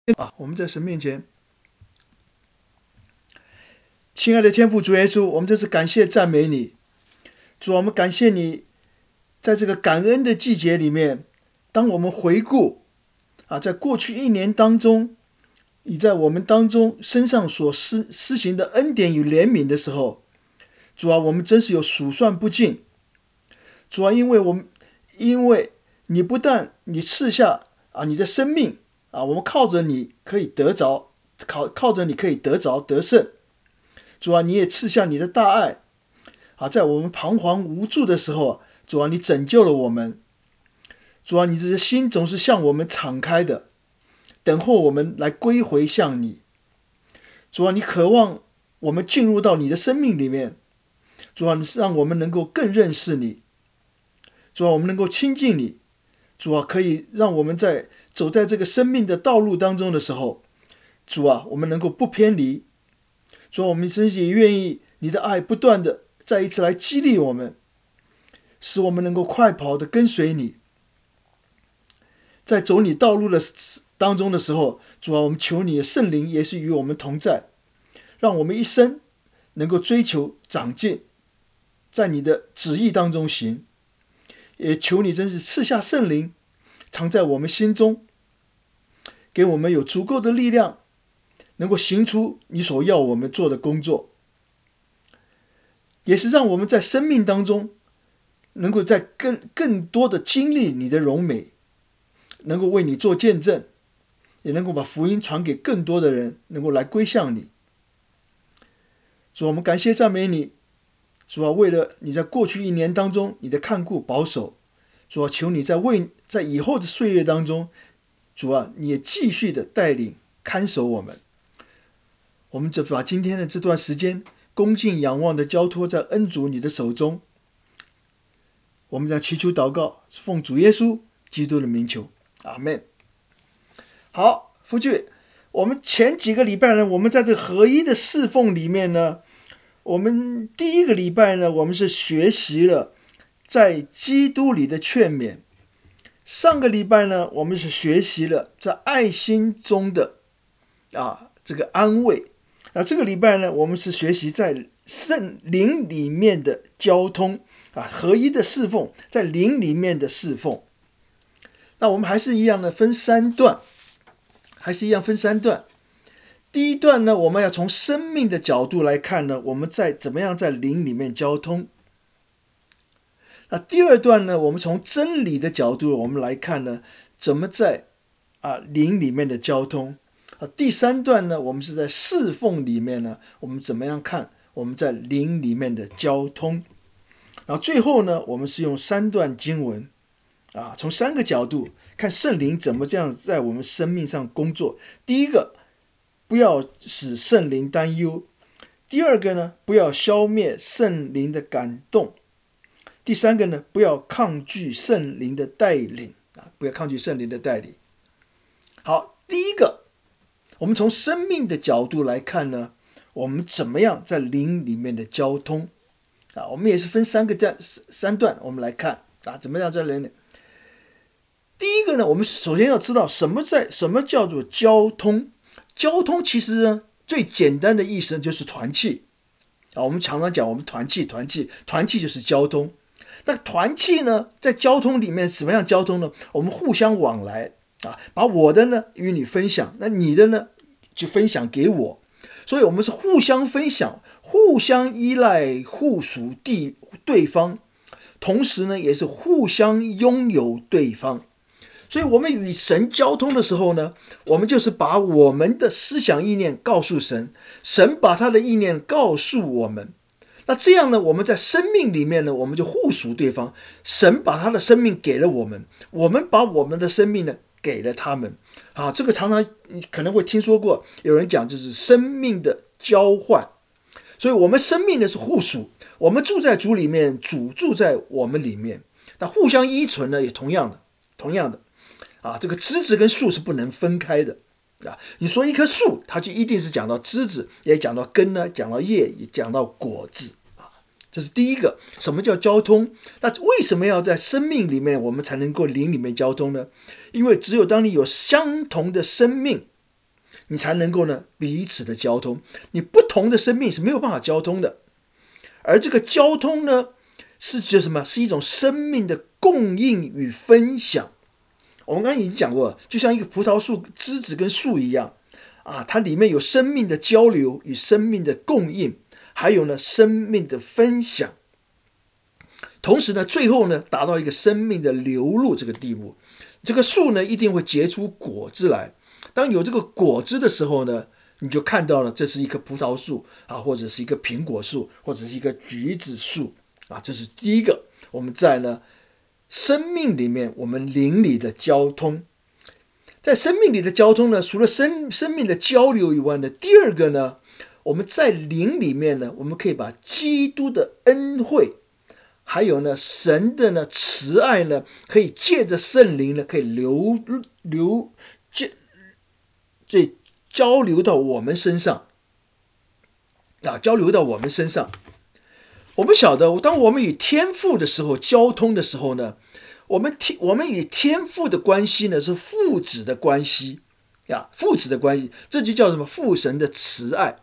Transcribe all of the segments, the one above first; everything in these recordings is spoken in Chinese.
我们在神面前，亲爱的天父主耶稣，我们这次感谢赞美你。主，我们感谢你在这个感恩的季节里面，当我们回顾在过去一年当中，你在我们当中身上所施行的恩典与怜悯的时候，主啊，我们真是有数算不尽。主啊，因为你不但你赐下你的生命我们靠着你可以得着，靠着你可以得着得胜。主啊，你也赐下你的大爱在我们彷徨无助的时候，主啊，你拯救了我们。主啊，你的心总是向我们敞开的，等候我们来归回向你。主啊，你渴望我们进入到你的生命里面。主啊，让我们能够更认识你。主啊，我们能够亲近你。主啊，可以让我们走在这个生命的道路当中的时候，主啊，我们能够不偏离。主啊，我们真是也愿意你的爱不断的再一次来激励我们，使我们能够快跑的跟随你。在走你道路的当中的时候，主啊，我们求你的圣灵也是与我们同在，让我们一生能够追求长进，在你的旨意当中行。也求你真是赐下圣灵藏在我们心中，给我们有足够的力量，能够行出你所要我们做的工作，也是让我们在生命当中能够在更多的经历你的荣美，能够为你做见证，也能够把福音传给更多的人，能够来归向你。主，我们感谢赞美你。主啊，为了你在过去一年当中你的看顾保守，主啊，求你在以后的岁月当中，主啊，你也继续的带领看守我们。我们就把今天的这段时间恭敬仰望的交托在恩主你的手中。我们将祈求祷告，奉主耶稣基督的名求，阿们。好，夫君，我们前几个礼拜呢，我们在这合一的侍奉里面呢，我们第一个礼拜呢，我们是学习了在基督里的劝勉。上个礼拜呢，我们是学习了在爱心中的这个安慰。这个礼拜呢，我们是学习在圣灵里面的交通合一的侍奉，在灵里面的侍奉。那我们还是一样的分三段，第一段呢，我们要从生命的角度来看呢，我们怎么样在灵里面交通。那第二段呢，我们从真理的角度我们来看呢，怎么在灵里面的交通。第三段呢，我们是在侍奉里面呢，我们怎么样看我们在灵里面的交通。然后最后呢，我们是用三段经文从三个角度看圣灵怎么这样在我们生命上工作。第一个，不要使圣灵担忧；第二个呢，不要消灭圣灵的感动；第三个呢，不要抗拒圣灵的带领好，第一个，我们从生命的角度来看呢，我们怎么样在灵里面的交通我们也是分三段，我们来看怎么样在灵里。第一个呢，我们首先要知道什么叫做交通。交通其实呢，最简单的意思就是团契我们常常讲我们团契就是交通。那团契呢，在交通里面什么样交通呢？我们互相往来把我的呢与你分享，那你的呢就分享给我，所以我们是互相分享，互相依赖，互属对方，同时呢也是互相拥有对方。所以我们与神交通的时候呢，我们就是把我们的思想意念告诉神，神把他的意念告诉我们。那这样呢，我们在生命里面呢，我们就互属对方。神把他的生命给了我们，我们把我们的生命呢给了他们这个常常你可能会听说过有人讲，就是生命的交换。所以我们生命呢是互属，我们住在主里面，主住在我们里面。那互相依存呢也同样的这个枝子跟树是不能分开的你说一棵树，它就一定是讲到枝子，也讲到根呢，讲到叶，也讲到果子这是第一个，什么叫交通？那为什么要在生命里面我们才能够灵里面交通呢？因为只有当你有相同的生命你才能够呢彼此的交通。你不同的生命是没有办法交通的，而这个交通呢是指什么？是一种生命的供应与分享。我们刚才已经讲过了，就像一个葡萄树枝子跟树一样它里面有生命的交流与生命的供应，还有呢生命的分享。同时呢，最后呢达到一个生命的流露这个地步。这个树呢一定会结出果子来。当有这个果子的时候呢，你就看到了这是一棵葡萄树或者是一个苹果树，或者是一个橘子树这是第一个。我们在呢生命里面，我们灵里的交通。在生命里的交通呢，除了生命的交流以外呢，第二个呢，我们在灵里面呢，我们可以把基督的恩惠，还有呢神的呢慈爱呢，可以借着圣灵呢，可以交流到我们身上交流到我们身上。我们晓得，当我们与天父的时候交通的时候呢，我们与天父的关系呢是父子的关系父子的关系，这就叫什么？父神的慈爱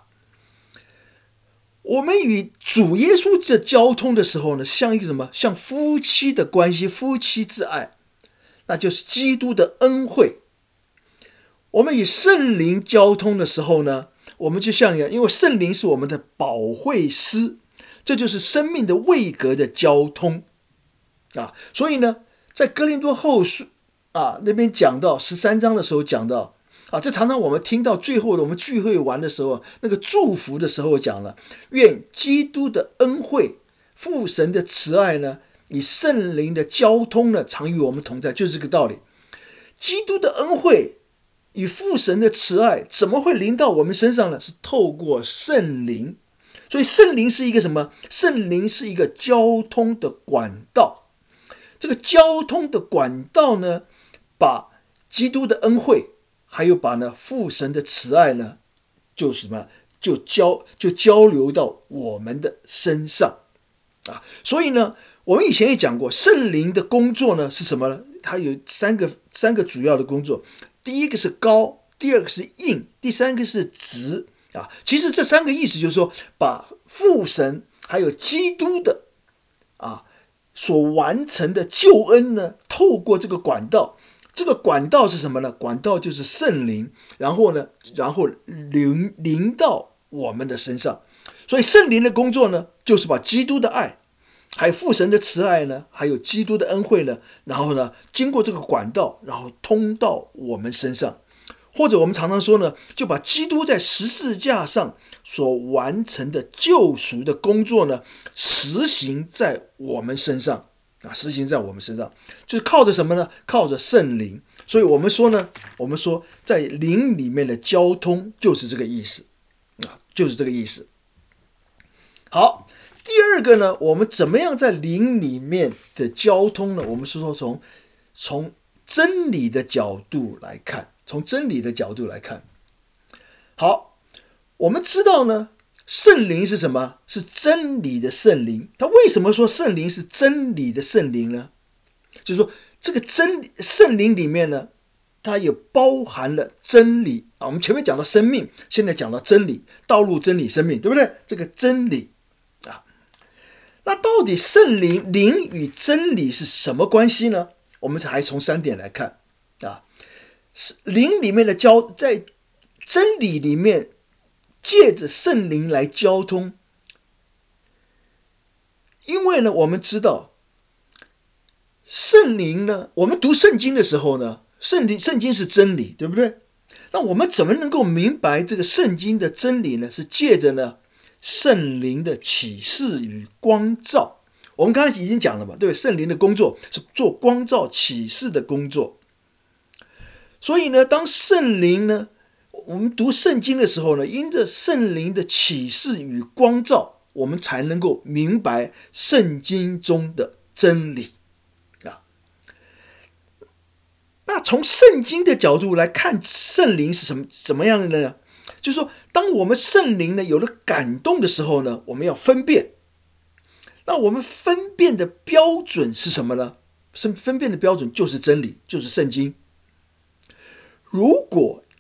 我们与主耶稣这交通的时候呢，像一个什么？像夫妻的关系，夫妻之爱，那就是基督的恩惠。我们与圣灵交通的时候呢，我们就像因为圣灵是我们的保惠师，这就是生命的位格的交通所以呢，在哥林多后书那边讲到13章的时候讲到这常常我们听到最后的我们聚会完的时候，那个祝福的时候讲了，愿基督的恩惠、父神的慈爱呢，与圣灵的交通呢，常与我们同在，就是这个道理。基督的恩惠与父神的慈爱怎么会临到我们身上呢？是透过圣灵。所以圣灵是一个什么？圣灵是一个交通的管道。这个交通的管道呢，把基督的恩惠还有把呢父神的慈爱呢，就什么？就交流到我们的身上所以呢，我们以前也讲过，圣灵的工作呢是什么呢？它有三个主要的工作。第一个是高，第二个是硬，第三个是直其实这三个意思就是说，把父神还有基督的所完成的救恩呢，透过这个管道。这个管道是什么呢？管道就是圣灵，然后临到我们的身上。所以圣灵的工作呢，就是把基督的爱，还有父神的慈爱呢，还有基督的恩惠呢，然后呢，经过这个管道，然后通到我们身上。或者我们常常说呢，就把基督在十字架上所完成的救赎的工作呢，实行在我们身上实行在我们身上，就是靠着什么呢？靠着圣灵。所以我们说在灵里面的交通就是这个意思就是这个意思。好，第二个呢，我们怎么样在灵里面的交通呢？我们是说从真理的角度来看，好，我们知道呢，圣灵是什么？是真理的圣灵。他为什么说圣灵是真理的圣灵呢？就是说这个圣灵里面呢，它也包含了真理我们前面讲到生命，现在讲到真理，道路、真理、生命，对不对？这个真理那到底圣灵与真理是什么关系呢？我们还从3点来看灵里面的在真理里面借着圣灵来交通。因为呢，我们知道圣灵呢，我们读圣经的时候呢，圣经是真理，对不对？那我们怎么能够明白这个圣经的真理呢？是借着呢圣灵的启示与光照。我们刚才已经讲了嘛，对不对？圣灵的工作是做光照启示的工作。所以呢，当圣灵呢，我们读圣经的时候呢，因着圣灵的启示与光照，我们才能够明白圣经中的真理那从圣经的角度来看，圣灵是怎么样的呢？就是说，当我们圣灵呢有了感动的时候呢，我们要分辨。那我们分辨的标准是什么呢？分辨的标准就是真理，就是圣经。如果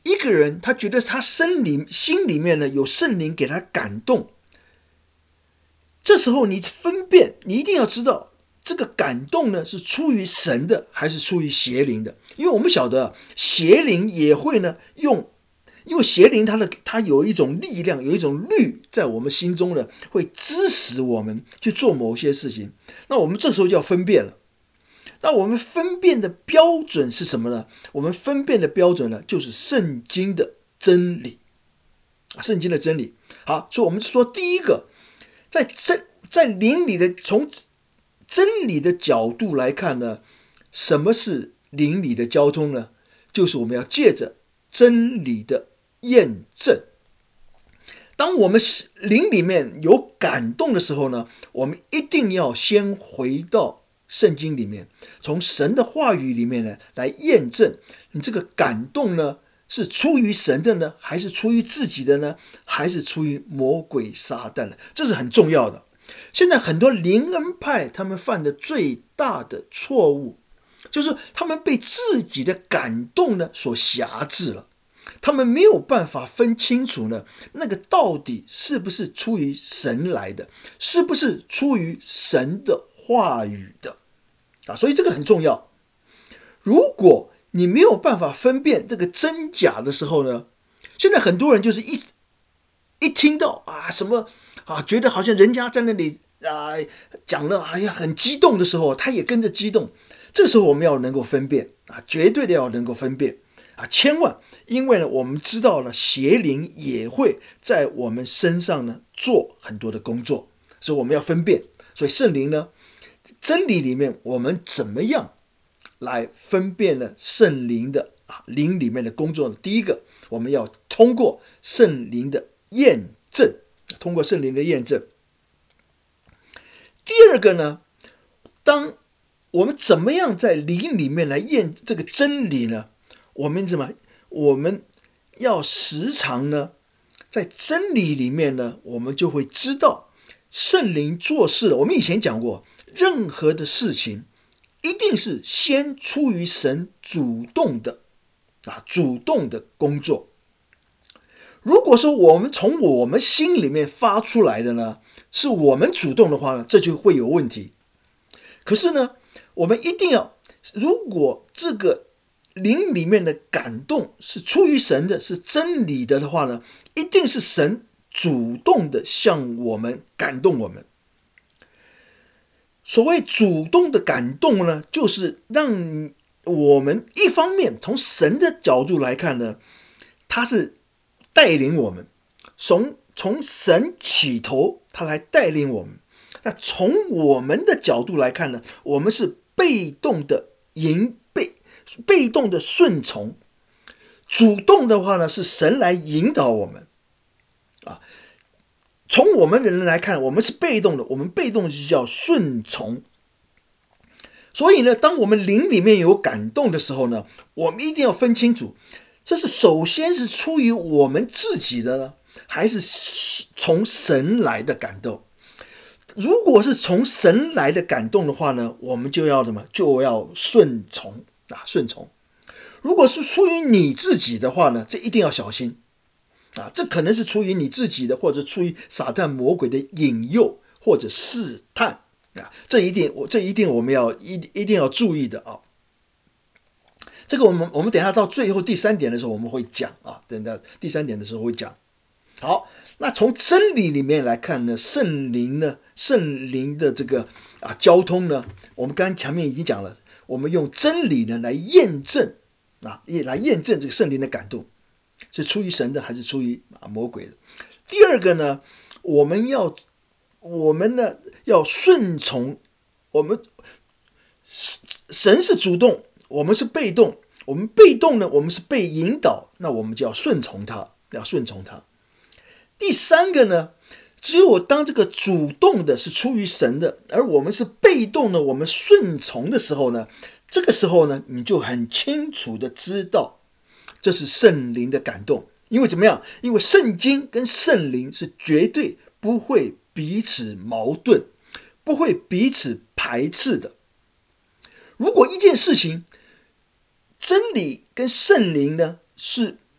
一个人他觉得他心里面呢有圣灵给他感动，这时候你分辨，你一定要知道这个感动呢是出于神的还是出于邪灵的。因为我们晓得邪灵也会呢因为邪灵它有一种力量，有一种律在我们心中呢，会支使我们去做某些事情。那我们这时候就要分辨了。那我们分辨的标准是什么呢？我们分辨的标准呢，就是圣经的真理。圣经的真理。好，所以我们说第一个，在灵里的，从真理的角度来看呢，什么是灵里的交通呢？就是我们要借着真理的验证。当我们灵里面有感动的时候呢，我们一定要先回到圣经里面，从神的话语里面呢来验证你这个感动呢是出于神的呢，还是出于自己的呢，还是出于魔鬼撒旦的？这是很重要的。现在很多灵恩派他们犯的最大的错误，就是他们被自己的感动呢所辖制了，他们没有办法分清楚呢，那个到底是不是出于神来的，是不是出于神的话语的所以这个很重要。如果你没有办法分辨这个真假的时候呢，现在很多人就是一听到什么觉得好像人家在那里讲了很激动的时候，他也跟着激动。这个时候我们要能够分辨绝对的要能够分辨千万，因为呢我们知道了邪灵也会在我们身上呢做很多的工作，所以我们要分辨。所以圣灵呢，真理里面我们怎么样来分辨呢圣灵的灵里面的工作呢？第一个，我们要通过圣灵的验证，通过圣灵的验证。第二个呢，当我们怎么样在灵里面来验这个真理呢？我们要时常呢，在真理里面呢，我们就会知道圣灵做事了。我们以前讲过，任何的事情一定是先出于神主动的工作。如果说我们从我们心里面发出来的呢，是我们主动的话呢，这就会有问题。可是呢，我们一定要，如果这个灵里面的感动是出于神的，是真理的话呢，一定是神主动的向我们感动我们。所谓主动的感动呢，就是让我们一方面从神的角度来看呢，他是带领我们，从神起头，他来带领我们。那从我们的角度来看呢，我们是被动的被动的顺从。主动的话呢，是神来引导我们从我们人来看，我们是被动的，我们被动就叫顺从。所以呢，当我们灵里面有感动的时候呢，我们一定要分清楚，这是首先是出于我们自己的呢，还是从神来的感动。如果是从神来的感动的话呢，我们就要顺从顺从。如果是出于你自己的话呢，这一定要小心这可能是出于你自己的，或者出于撒旦魔鬼的引诱或者试探这一定我们一定要注意的这个我们等一下到最后第三点的时候我们会讲等到第三点的时候会讲。好，那从真理里面来看呢，圣灵的这个交通呢，我们刚才前面已经讲了，我们用真理呢来验证来验证这个圣灵的感动是出于神的还是出于魔鬼的。第二个呢，我们呢要顺从，神是主动，我们是被动。我们被动呢，我们是被引导，那我们就要顺从他。第三个呢，只有当这个主动的是出于神的，而我们是被动的，我们顺从的时候呢，这个时候呢，你就很清楚的知道这是圣灵的感动。因为怎么样？因为圣经跟圣灵是绝对不会彼此矛盾，不会彼此排斥的。如果一件事情真理跟圣灵呢是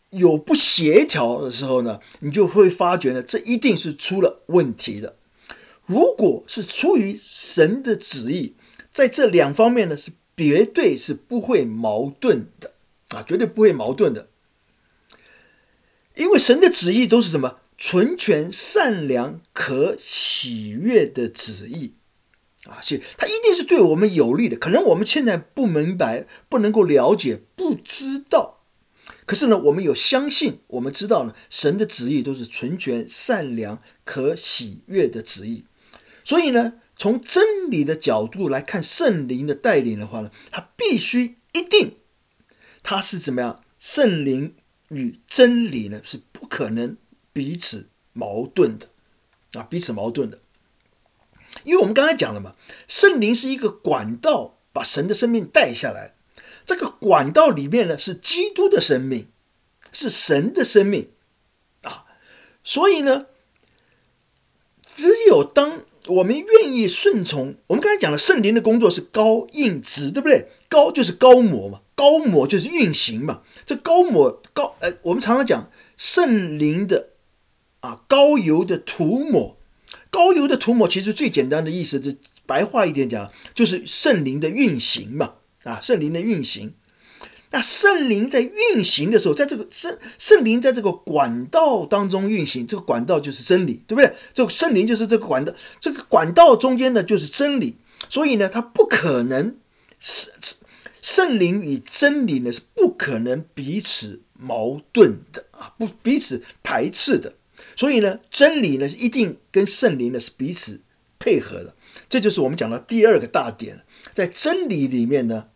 有不协调的时候呢，你就会发觉呢，这一定是出了问题的。如果是出于神的旨意，在这两方面呢，是绝对是不会矛盾的啊，绝对不会矛盾的。因为神的旨意都是什么？纯全、善良、可喜悦的旨意啊，它一定是对我们有利的。可能我们现在不明白，不能够了解，不知道。可是呢，我们有相信，我们知道呢，神的旨意都是纯全、善良、可喜悦的旨意。所以呢，从真理的角度来看圣灵的带领的话呢，它必须一定，它是怎么样？圣灵与真理呢是不可能彼此矛盾的啊，彼此矛盾的。因为我们刚才讲了嘛，圣灵是一个管道，把神的生命带下来。这个管道里面呢是基督的生命，是神的生命啊。所以呢，只有当我们愿意顺从，我们刚才讲了，圣灵的工作是膏印质，对不对？膏就是膏抹嘛，膏抹就是运行嘛。这膏抹我们常常讲圣灵的膏油的涂抹，膏油的涂抹其实最简单的意思，白话一点讲，就是圣灵的运行嘛，圣灵的运行。那圣灵在运行的时候，在这个圣灵在这个管道当中运行，这个管道就是真理，对不对？这个圣灵就是这个管道，这个管道中间呢就是真理，所以呢，它不可能圣灵与真理呢是不可能彼此矛盾的不彼此排斥的，所以呢，真理呢是一定跟圣灵呢是彼此配合的，这就是我们讲的第二个大点，在真理里面呢。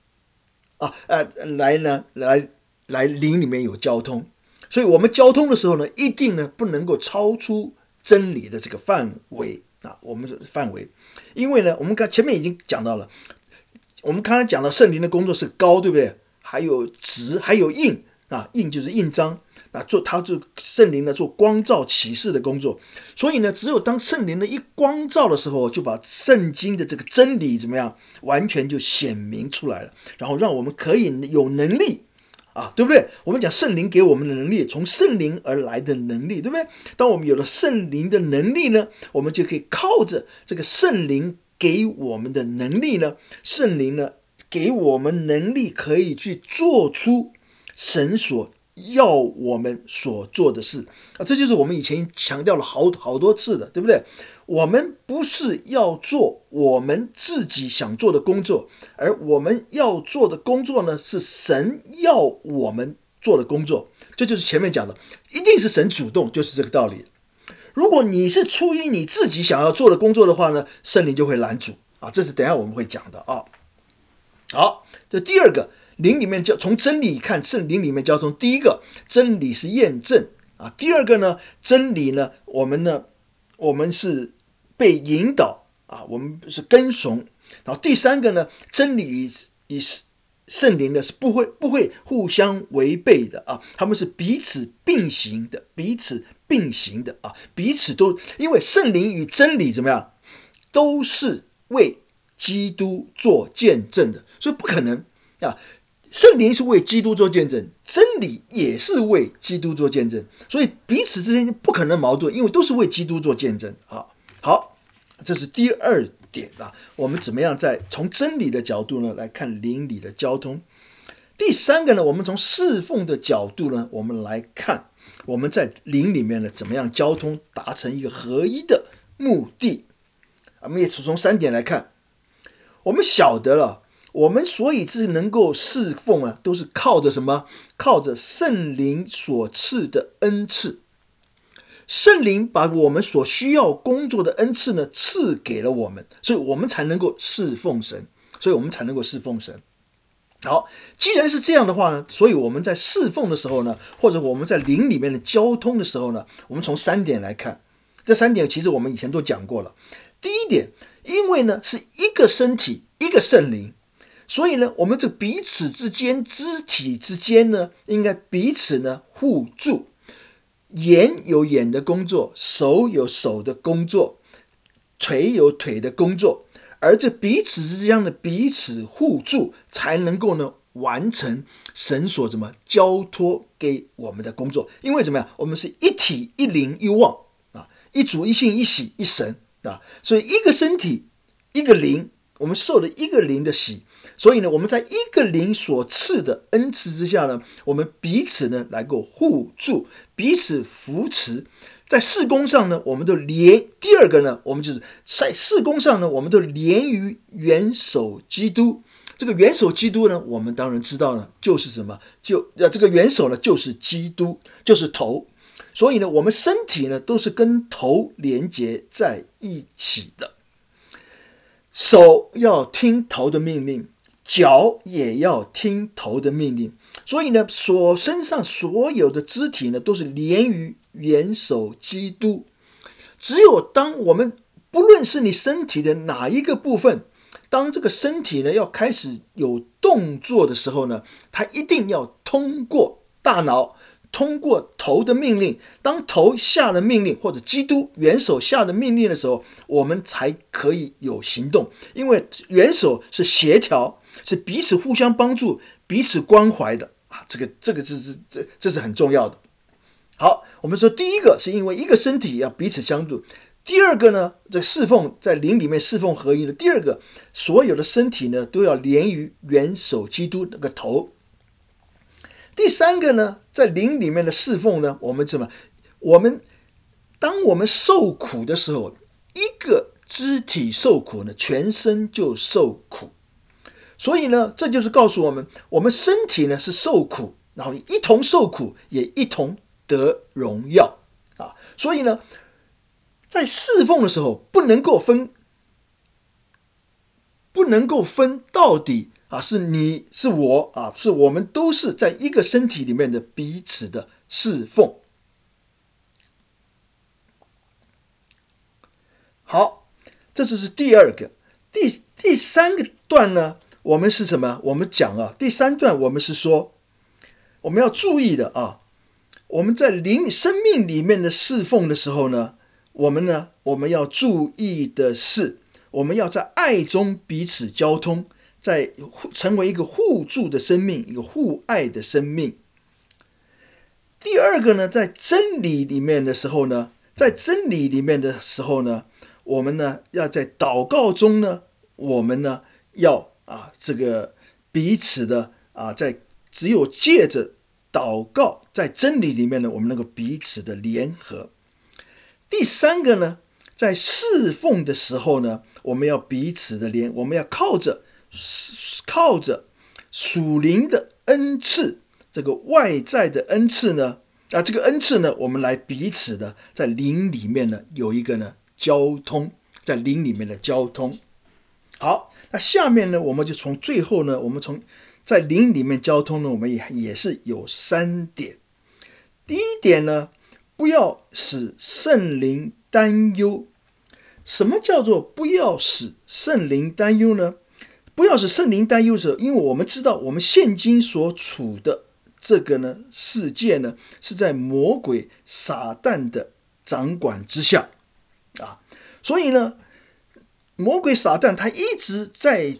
来灵里面有交通，所以我们交通的时候呢，一定呢不能够超出真理的这个范围我们范围，因为呢，我们前面已经讲到了，我们刚才讲到圣灵的工作是膏，对不对？还有质，还有印印就是印章他做圣灵呢做光照启示的工作，所以呢，只有当圣灵呢一光照的时候，就把圣经的这个真理怎么样，完全就显明出来了，然后让我们可以有能力对不对？我们讲圣灵给我们的能力，从圣灵而来的能力，对不对？当我们有了圣灵的能力呢，我们就可以靠着这个圣灵给我们的能力呢，圣灵呢给我们能力，可以去做出神所要我们所做的事这就是我们以前强调了好多次的，对不对？我们不是要做我们自己想做的工作，而我们要做的工作呢，是神要我们做的工作。这就是前面讲的，一定是神主动，就是这个道理。如果你是出于你自己想要做的工作的话呢，圣灵就会拦阻这是等一下我们会讲的好，这第二个。灵里面从真理看，圣灵里面交通。第一个，真理是验证第二个呢，真理呢，我们是被引导我们是跟从。然后第三个呢，真理与圣灵呢是不会互相违背的他们是彼此并行的，彼此都因为圣灵与真理怎么样，都是为基督做见证的，所以不可能圣灵是为基督做见证，真理也是为基督做见证，所以彼此之间不可能矛盾，因为都是为基督做见证好，这是第二点我们怎么样从真理的角度呢来看灵里的交通。第三个呢，我们从侍奉的角度呢，我们来看我们在灵里面呢怎么样交通，达成一个合一的目的。我们也是从3点来看，我们晓得了。我们所以是能够侍奉都是靠着什么？靠着圣灵所赐的恩赐。圣灵把我们所需要工作的恩赐呢赐给了我们，所以我们才能够侍奉神。好，既然是这样的话呢，所以我们在侍奉的时候呢，或者我们在灵里面的交通的时候呢，我们从3点来看。这3点其实我们以前都讲过了。第一点，因为呢是一个身体，一个圣灵。所以呢，我们这彼此之间、肢体之间呢，应该彼此呢互助。眼有眼的工作，手有手的工作，腿有腿的工作，而这彼此之间的彼此互助，才能够呢完成神所怎么交托给我们的工作。因为怎么样，我们是一体一灵一望啊，一主一信一喜一神啊，所以一个身体一个灵，我们受了一个灵的洗，所以呢，我们在一个灵所赐的恩赐之下呢，我们彼此呢来够互助，彼此扶持。在事工上呢，我们都连；第二个呢，我们就是在事工上呢，我们都连于元首基督。这个元首基督呢，我们当然知道呢，就是什么？这个元首呢，就是基督，就是头。所以呢，我们身体呢，都是跟头连结在一起的。手要听头的命令，脚也要听头的命令。所以呢，身上所有的肢体呢，都是连于元首基督。只有当我们不论是你身体的哪一个部分，当这个身体呢要开始有动作的时候呢，它一定要通过大脑，通过头的命令。当头下了命令，或者基督元首下的命令的时候，我们才可以有行动。因为元首是协调，是彼此互相帮助，彼此关怀的啊，这是很重要的。好，我们说第一个是因为一个身体要彼此相助，第二个呢，这侍奉在灵里面侍奉合一的，第二个所有的身体呢都要连于元首基督那个头。第三个呢，在灵里面的侍奉呢，当我们受苦的时候，一个肢体受苦呢，全身就受苦。所以呢，这就是告诉我们，我们身体呢是受苦，然后一同受苦，也一同得荣耀啊！所以呢，在侍奉的时候不能够分到底啊，是你是我啊，是我们都是在一个身体里面的彼此的侍奉。好，这就是第二个。第三个段呢，我们是什么？我们讲啊，第三段我们是说，我们要注意的啊。我们在生命里面的侍奉的时候呢，我们要注意的是，我们要在爱中彼此交通，在成为一个互助的生命，一个互爱的生命。第二个呢，在真理里面的时候呢，我们呢要在祷告中呢，我们呢要这个彼此的只有借着祷告，在真理里面呢，我们能够彼此的联合。第三个呢，在侍奉的时候呢，我们要彼此的我们要靠着属灵的恩赐，这个外在的恩赐呢，这个恩赐呢，我们来彼此的在灵里面呢有一个呢交通，在灵里面的交通。好，那下面呢，我们就从最后呢，我们在灵里面交通呢，我们也是有3点。第一点呢，不要使圣灵担忧。什么叫做不要使圣灵担忧呢？不要使圣灵担忧的时候，因为我们知道我们现今所处的这个呢世界呢，是在魔鬼撒旦的掌管之下啊，所以呢，魔鬼撒旦他一直在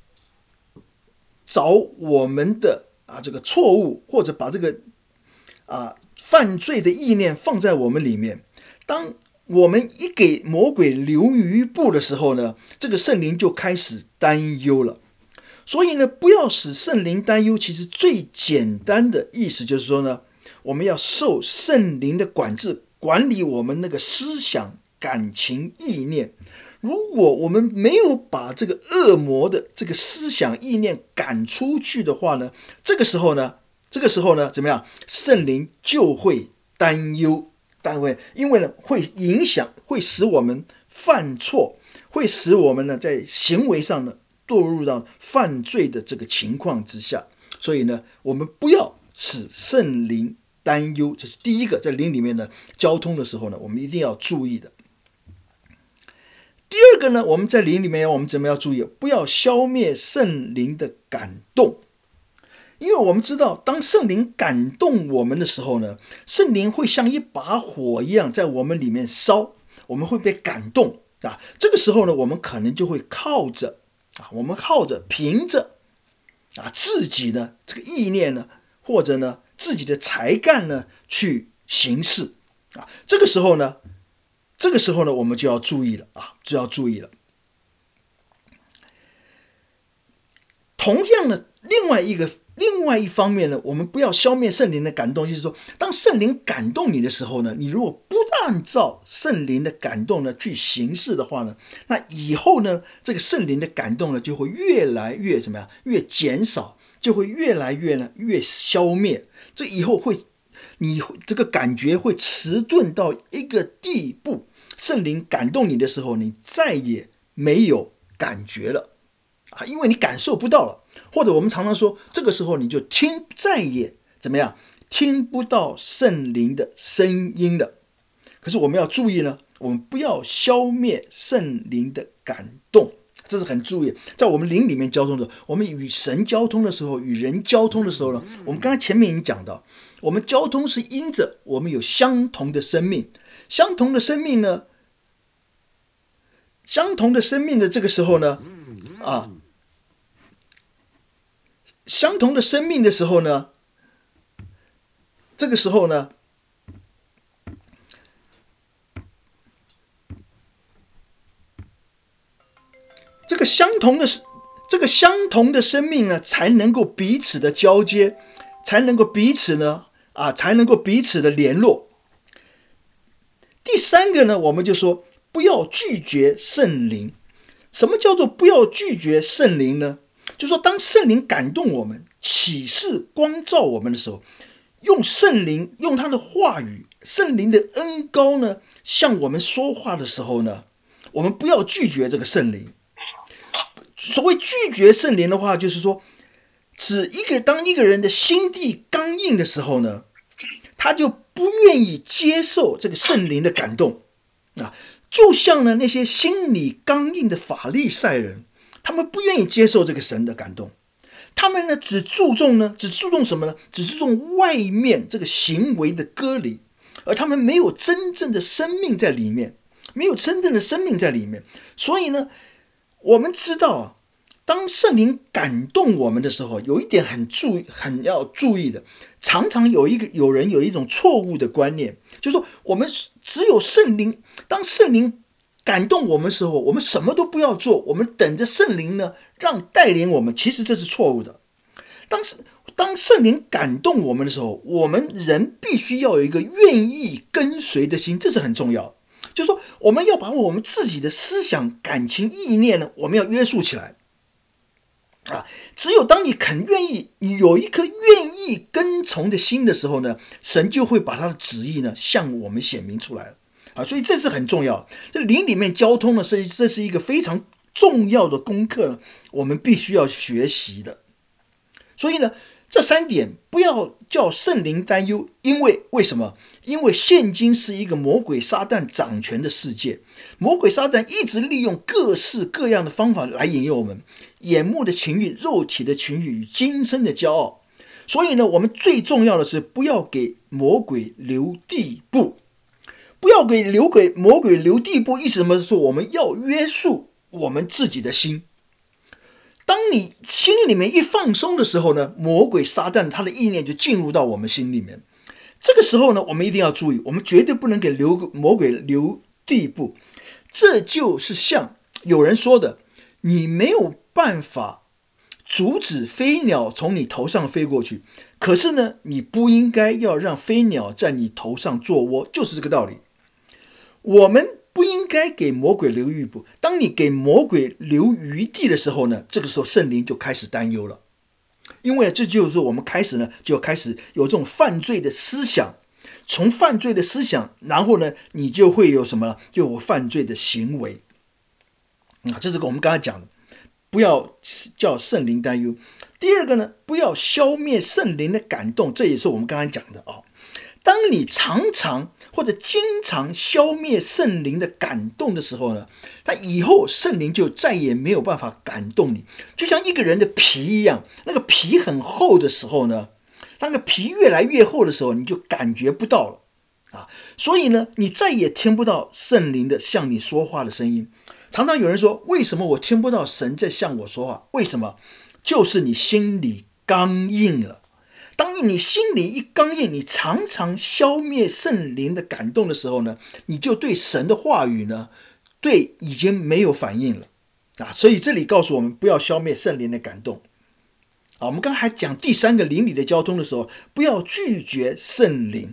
找我们的这个错误，或者把这个犯罪的意念放在我们里面。当我们一给魔鬼留余步的时候呢，这个圣灵就开始担忧了。所以呢，不要使圣灵担忧，其实最简单的意思就是说呢，我们要受圣灵的管制，管理我们那个思想、感情、意念。如果我们没有把这个恶魔的这个思想意念赶出去的话呢，这个时候呢怎么样？圣灵就会担忧，因为呢会影响，会使我们犯错，会使我们呢在行为上呢堕入到犯罪的这个情况之下。所以呢，我们不要使圣灵担忧，这是第一个，在灵里面呢交通的时候呢，我们一定要注意的。第二个呢，我们在灵里面我们怎么要注意？不要消灭圣灵的感动。因为我们知道，当圣灵感动我们的时候呢，圣灵会像一把火一样在我们里面烧，我们会被感动这个时候呢，我们可能就会凭着自己呢这个意念呢，或者呢自己的才干呢去行事这个时候呢我们就要注意了同样的，另外一方面呢，我们不要消灭圣灵的感动，就是说，当圣灵感动你的时候呢，你如果不按照圣灵的感动呢去行事的话呢，那以后呢，这个圣灵的感动呢就会越来越怎么样？越减少，就会越来越消灭。这以后你这个感觉会迟钝到一个地步，圣灵感动你的时候，你再也没有感觉了因为你感受不到了。或者我们常常说，这个时候你就再也怎么样听不到圣灵的声音了。可是我们要注意呢，我们不要消灭圣灵的感动，这是很注意。在我们灵里面交通的时候，我们与神交通的时候，与人交通的时候呢，我们刚才前面已经讲到，我们交通是因着我们有相同的生命，相同的生命的这个时候呢相同的生命的时候呢，这个时候呢，这个相同的生命呢，才能够彼此的交接，才能够彼此的联络。第三个呢，我们就说不要拒绝圣灵。什么叫做不要拒绝圣灵呢？就是说，当圣灵感动我们、启示光照我们的时候，用圣灵用他的话语、圣灵的恩膏呢，向我们说话的时候呢，我们不要拒绝这个圣灵。所谓拒绝圣灵的话，就是说，当一个人的心地刚硬的时候呢，他就不愿意接受这个圣灵的感动就像呢那些心理刚硬的法利赛人，他们不愿意接受这个神的感动，他们呢只注重什么呢？只注重外面这个行为的割礼，而他们没有真正的生命在里面，所以呢，我们知道当圣灵感动我们的时候，有一点很要注意的，常常有人有一种错误的观念，就是说我们只有当圣灵感动我们的时候，我们什么都不要做，我们等着圣灵呢带领我们，其实这是错误的。当圣灵感动我们的时候，我们人必须要有一个愿意跟随的心，这是很重要。就是说，我们要把我们自己的思想、感情、意念呢，我们要约束起来只有当你有一颗愿意跟从的心的时候呢，神就会把他的旨意呢向我们显明出来了所以这是很重要。这灵里面交通呢，这是一个非常重要的功课，我们必须要学习的。所以呢，这三点不要叫圣灵担忧，为什么？因为现今是一个魔鬼撒旦掌权的世界，魔鬼撒旦一直利用各式各样的方法来引诱我们，眼目的情欲、肉体的情欲与今生的骄傲。所以呢，我们最重要的是不要给魔鬼留地步。不要给魔鬼留地步，意思什么？说我们要约束我们自己的心。当你心里面一放松的时候呢，魔鬼撒旦他的意念就进入到我们心里面。这个时候呢，我们一定要注意，我们绝对不能给魔鬼留地步。这就是像有人说的，你没有办法阻止飞鸟从你头上飞过去，可是呢，你不应该要让飞鸟在你头上做窝，就是这个道理。我们不应该给魔鬼留余地。当你给魔鬼留余地的时候呢，这个时候圣灵就开始担忧了，因为这就是我们就开始有这种犯罪的思想，从犯罪的思想，然后呢，你就会有什么？就有犯罪的行为这是我们刚才讲的，不要叫圣灵担忧。第二个呢，不要消灭圣灵的感动，这也是我们刚才讲的当你常常或者经常消灭圣灵的感动的时候呢，那以后圣灵就再也没有办法感动你。就像一个人的皮一样，那个皮很厚的时候呢，那个皮越来越厚的时候，你就感觉不到了所以呢，你再也听不到圣灵的向你说话的声音。常常有人说，为什么我听不到神在向我说话？为什么？ 就是你心里刚硬了。当你心里一刚硬，你常常消灭圣灵的感动的时候呢，你就对神的话语呢，已经没有反应了啊。所以这里告诉我们，不要消灭圣灵的感动啊。我们刚才还讲第三个灵里的交通的时候，不要拒绝圣灵，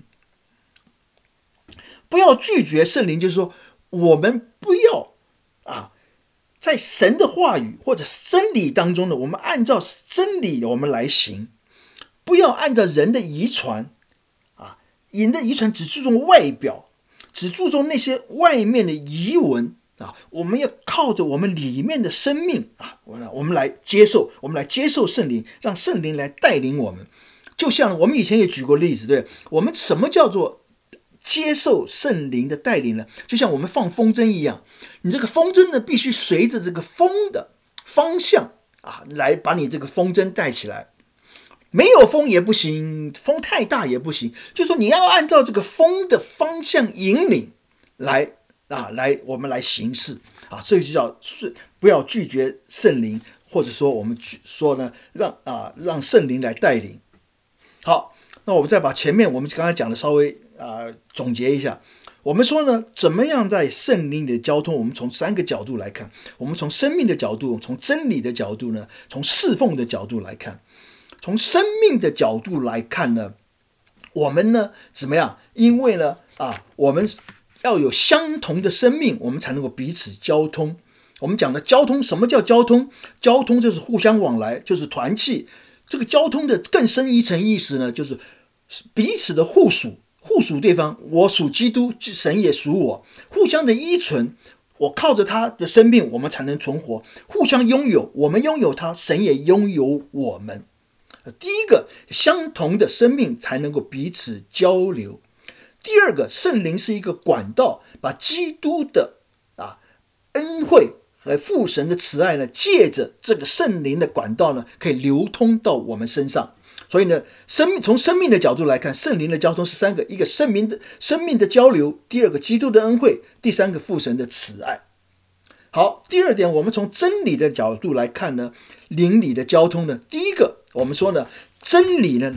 不要拒绝圣灵，就是说我们不要在神的话语或者真理当中呢，我们按照真理我们来行。不要按照人的遗传人的遗传只注重外表，只注重那些外面的遗文我们要靠着我们里面的生命我们来接受圣灵，让圣灵来带领我们。就像我们以前也举过例子，对，我们什么叫做接受圣灵的带领呢？就像我们放风筝一样，你这个风筝呢，必须随着这个风的方向来把你这个风筝带起来。没有风也不行，风太大也不行，就是说你要按照这个风的方向引领来我们来行事所以就叫不要拒绝圣灵，或者说我们说呢，让圣灵来带领。好，那我们再把前面我们刚才讲的稍微总结一下。我们说呢，怎么样在圣灵里的交通？我们从三个角度来看，我们从生命的角度，从真理的角度呢，从侍奉的角度来看。从生命的角度来看呢，我们呢怎么样？因为呢我们要有相同的生命，我们才能够彼此交通。我们讲的交通，什么叫交通？交通就是互相往来，就是团契。这个交通的更深一层意思呢，就是彼此的互属对方。我属基督，神也属我，互相的依存。我靠着他的生命，我们才能存活。互相拥有，我们拥有他，神也拥有我们。第一个，相同的生命才能够彼此交流。第二个，圣灵是一个管道，把基督的恩惠和父神的慈爱呢，借着这个圣灵的管道呢，可以流通到我们身上。所以呢，从生命的角度来看，圣灵的交通是三个：一个生命的交流，第二个基督的恩惠，第三个父神的慈爱。好，第二点，我们从真理的角度来看呢，灵里的交通呢，第一个我们说呢，真理呢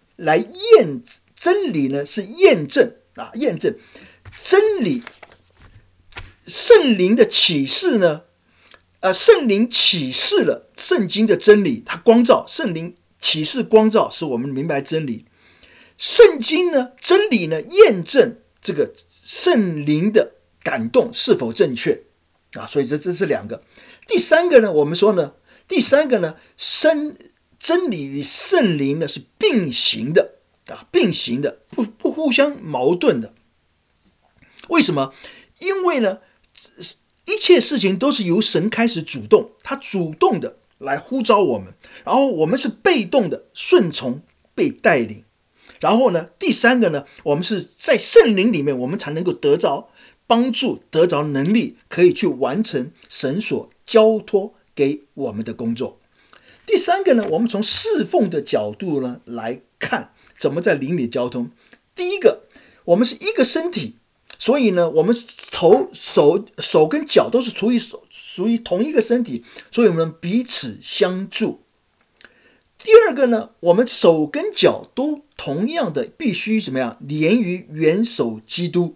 真理呢是验证真理。圣灵的启示呢，圣灵启示了圣经的真理，它光照，圣灵启示光照，使我们明白真理。圣经呢，真理呢，验证这个圣灵的感动是否正确所以这是两个。第三个呢，我们说呢，真理与圣灵呢是并行的不互相矛盾的。为什么？因为呢，一切事情都是由神开始主动，他主动的来呼召我们，然后我们是被动的顺从被带领。然后呢，第三个呢，我们是在圣灵里面，我们才能够得着帮助，得着能力，可以去完成神所交托给我们的工作。第三个呢，我们从侍奉的角度呢来看，怎么在灵里交通。第一个，我们是一个身体，所以呢，我们手跟脚都是属于同一个身体，所以我们彼此相助。第二个呢，我们手跟脚都同样的必须怎么样？连于元首基督。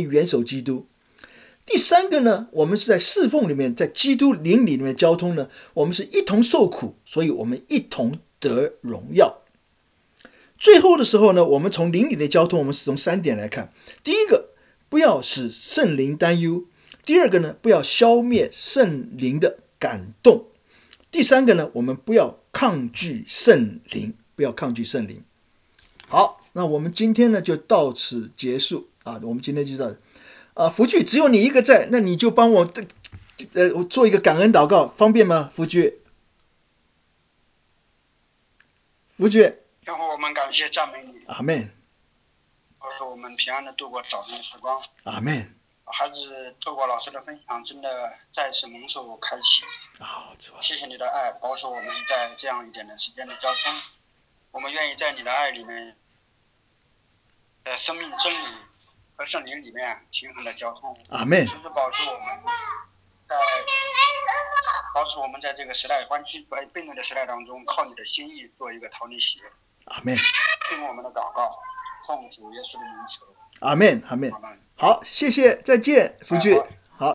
第三个呢，我们是在侍奉里面，在基督灵里面交通呢，我们是一同受苦，所以我们一同得荣耀。最后的时候呢，我们从灵里的交通，我们是从三点来看。第一个，不要使圣灵担忧；第二个呢，不要消灭圣灵的感动；第三个呢，我们不要抗拒圣灵。好，那我们今天呢就到此结束我们今天就到福聚，只有你一个在，那你就帮我做一个感恩祷告，方便吗？福聚， 然后我们感谢赞美你， 阿们。 我们平安的度过早晨的时光， 阿们。 孩子透过老师的分享，真的再次蒙受开启谢谢你的爱，保守我们在这样一点的时间的交通，我们愿意在你的爱里面，生命真理和圣灵里面平衡的交通。 阿们。 求主保守我们在保守我们在这个时代关系悖论的时代当中，靠你的心意做一个讨你喜悦。 阿门。 听我们的祷告，奉主耶稣的名求。 阿门，阿门。好，谢谢，再见，夫君。